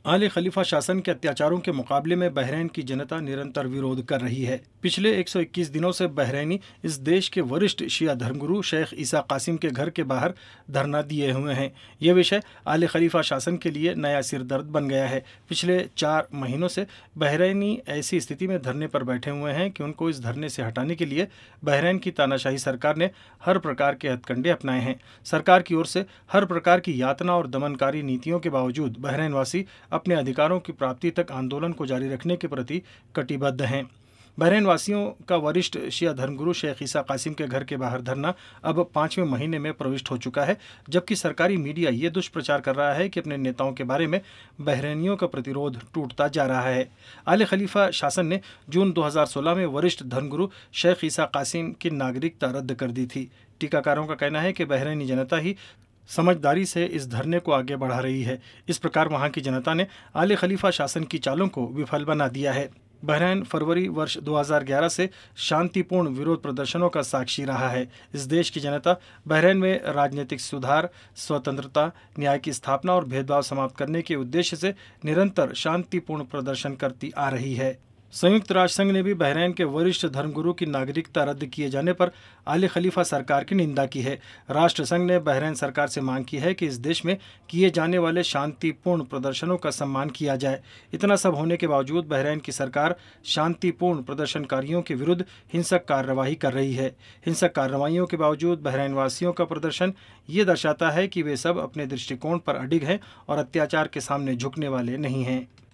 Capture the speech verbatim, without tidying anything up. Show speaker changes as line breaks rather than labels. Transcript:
आले खलीफा शासन के अत्याचारों के मुकाबले में बहरीन की जनता निरंतर विरोध कर रही है। पिछले एक सौ इक्कीस दिनों से बहरीनी इस देश के वरिष्ठ शिया धर्मगुरु शेख ईसा कासिम के घर के बाहर धरना दिए हुए हैं। यह विषय आले खलीफा शासन के लिए नया सिरदर्द बन गया है। पिछले चार महीनों से बहरीनी ऐसी स्थिति में धरने पर बैठे हुए हैं कि उनको इस धरने से हटाने के लिए बहरीन की तानाशाही सरकार ने हर प्रकार के हथकंडे अपनाए हैं। सरकार की ओर से हर प्रकार की यातना और दमनकारी नीतियों के बावजूद बहरीन वासी अपने अधिकारों की प्राप्ति तक आंदोलन को जारी रखने के प्रति कटिबद्ध हैं। बहरीन वासियों का वरिष्ठ शिया धर्मगुरु शेख ईसा कासिम के घर के बाहर धरना अब पांचवें महीने में प्रविष्ट हो चुका है, जबकि सरकारी मीडिया ये दुष्प्रचार कर रहा है कि अपने नेताओं के बारे में बहरीनियों का प्रतिरोध टूटता जा रहा है। आले खलीफा शासन ने जून दो हज़ार सोलह में वरिष्ठ धर्मगुरु शेख ईसा कासिम की नागरिकता रद्द कर दी थी। टीकाकारों का कहना है कि बहरीनी जनता ही समझदारी से इस धरने को आगे बढ़ा रही है। इस प्रकार वहां की जनता ने आले खलीफा शासन की चालों को विफल बना दिया है। बहरीन फरवरी वर्ष दो हज़ार ग्यारह से शांतिपूर्ण विरोध प्रदर्शनों का साक्षी रहा है। इस देश की जनता बहरीन में राजनीतिक सुधार, स्वतंत्रता, न्याय की स्थापना और भेदभाव समाप्त करने के उद्देश्य से निरंतर शांतिपूर्ण प्रदर्शन करती आ रही है। संयुक्त राष्ट्र संघ ने भी बहरीन के वरिष्ठ धर्मगुरु की नागरिकता रद्द किए जाने पर आले खलीफा सरकार की निंदा की है। राष्ट्र संघ ने बहरीन सरकार से मांग की है कि इस देश में किए जाने वाले शांतिपूर्ण प्रदर्शनों का सम्मान किया जाए। इतना सब होने के बावजूद बहरीन की सरकार शांतिपूर्ण प्रदर्शनकारियों के विरुद्ध हिंसक कार्रवाई कर रही है। हिंसक कार्रवाइयों के बावजूद बहरीन वासियों का प्रदर्शन ये दर्शाता है कि वे सब अपने दृष्टिकोण पर अडिग हैं और अत्याचार के सामने झुकने वाले नहीं हैं।